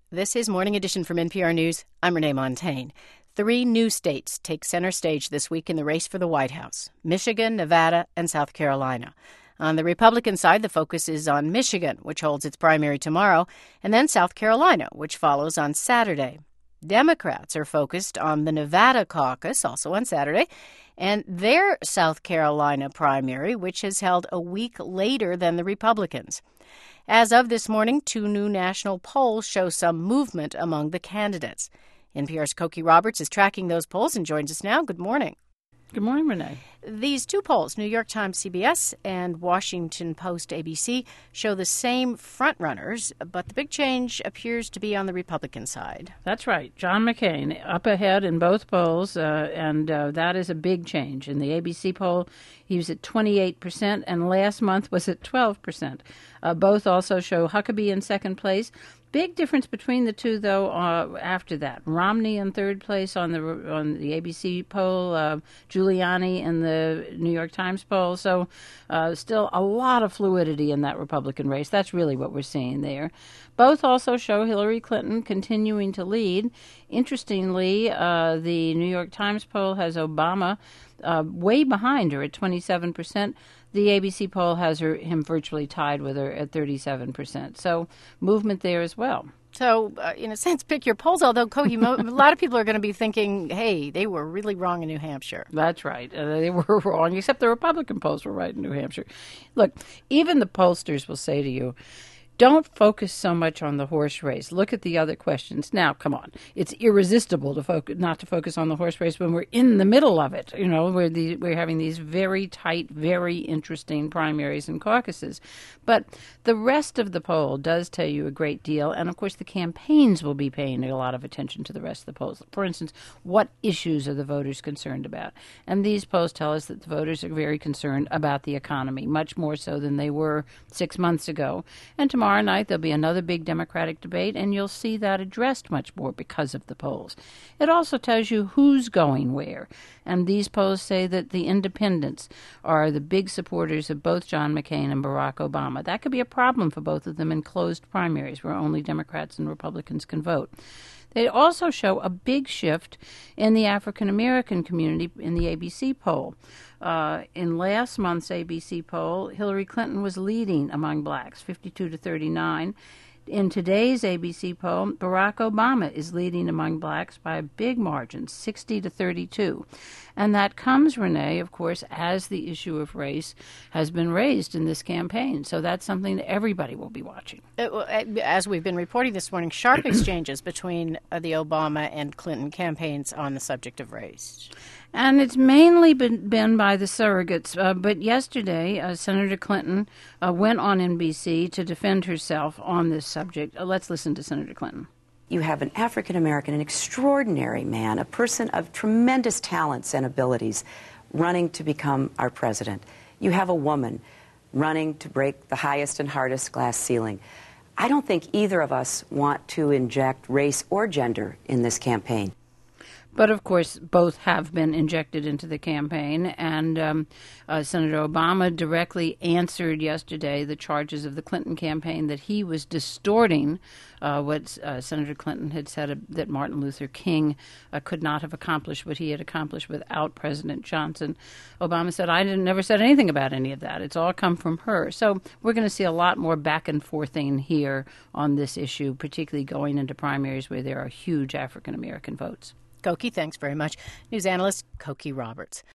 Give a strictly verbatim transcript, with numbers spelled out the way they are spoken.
This is Morning Edition from N P R News. I'm Renee Montaigne. Three new states take center stage this week in the race for the White House: Michigan, Nevada, and South Carolina. On the Republican side, the focus is on Michigan, which holds its primary tomorrow, and then South Carolina, which follows on Saturday. Democrats are focused on the Nevada caucus, also on Saturday, and their South Carolina primary, which is held a week later than the Republicans. As of this morning, two new national polls show some movement among the candidates. N P R's Cokie Roberts is tracking those polls and joins us now. Good morning. Good morning, Renee. These two polls, New York Times C B S and Washington Post A B C, show the same frontrunners, but the big change appears to be on the Republican side. That's right. John McCain up ahead in both polls, uh, and uh, that is a big change. In the A B C poll, he was at twenty-eight percent, and last month was at twelve percent. Uh, both also show Huckabee in second place. Big difference between the two, though, uh, after that. Romney in third place on the on the A B C poll, uh, Giuliani in the New York Times poll. So uh, still a lot of fluidity in that Republican race. That's really what we're seeing there. Both also show Hillary Clinton continuing to lead. Interestingly, uh, the New York Times poll has Obama uh, way behind her at twenty-seven percent. The A B C poll has her him virtually tied with her at thirty-seven percent. So movement there as well. So, uh, in a sense, pick your polls, although, Cokie, mo- a lot of people are going to be thinking, hey, they were really wrong in New Hampshire. That's right. Uh, they were wrong, except the Republican polls were right in New Hampshire. Look, even the pollsters will say to you, don't focus so much on the horse race. Look at the other questions. Now, come on. It's irresistible to focus, not to focus on the horse race when we're in the middle of it. You know, we're, the, we're having these very tight, very interesting primaries and caucuses. But the rest of the poll does tell you a great deal. And, of course, the campaigns will be paying a lot of attention to the rest of the polls. For instance, what issues are the voters concerned about? And these polls tell us that the voters are very concerned about the economy, much more so than they were six months ago. And tomorrow Tomorrow night there'll be another big Democratic debate, and you'll see that addressed much more because of the polls. It also tells you who's going where, and these polls say that the independents are the big supporters of both John McCain and Barack Obama. That could be a problem for both of them in closed primaries where only Democrats and Republicans can vote. They also show a big shift in the African-American community in the A B C poll. Uh, in last month's A B C poll, Hillary Clinton was leading among blacks, fifty-two to thirty-nine. In today's A B C poll, Barack Obama is leading among blacks by a big margin, sixty to thirty-two. And that comes, Renee, of course, as the issue of race has been raised in this campaign. So that's something that everybody will be watching. As we've been reporting this morning, sharp exchanges between uh, the Obama and Clinton campaigns on the subject of race. And it's mainly been, been by the surrogates. Uh, but yesterday, uh, Senator Clinton uh, went on N B C to defend herself on this subject. Uh, let's listen to Senator Clinton. You have an African-American, an extraordinary man, a person of tremendous talents and abilities running to become our president. You have a woman running to break the highest and hardest glass ceiling. I don't think either of us want to inject race or gender in this campaign. But, of course, both have been injected into the campaign, and um, uh, Senator Obama directly answered yesterday the charges of the Clinton campaign that he was distorting uh, what uh, Senator Clinton had said, uh, that Martin Luther King uh, could not have accomplished what he had accomplished without President Johnson. Obama said, I didn't, never said anything about any of that. It's all come from her. So we're going to see a lot more back and forthing here on this issue, particularly going into primaries where there are huge African-American votes. Cokie, thanks very much. News analyst Cokie Roberts.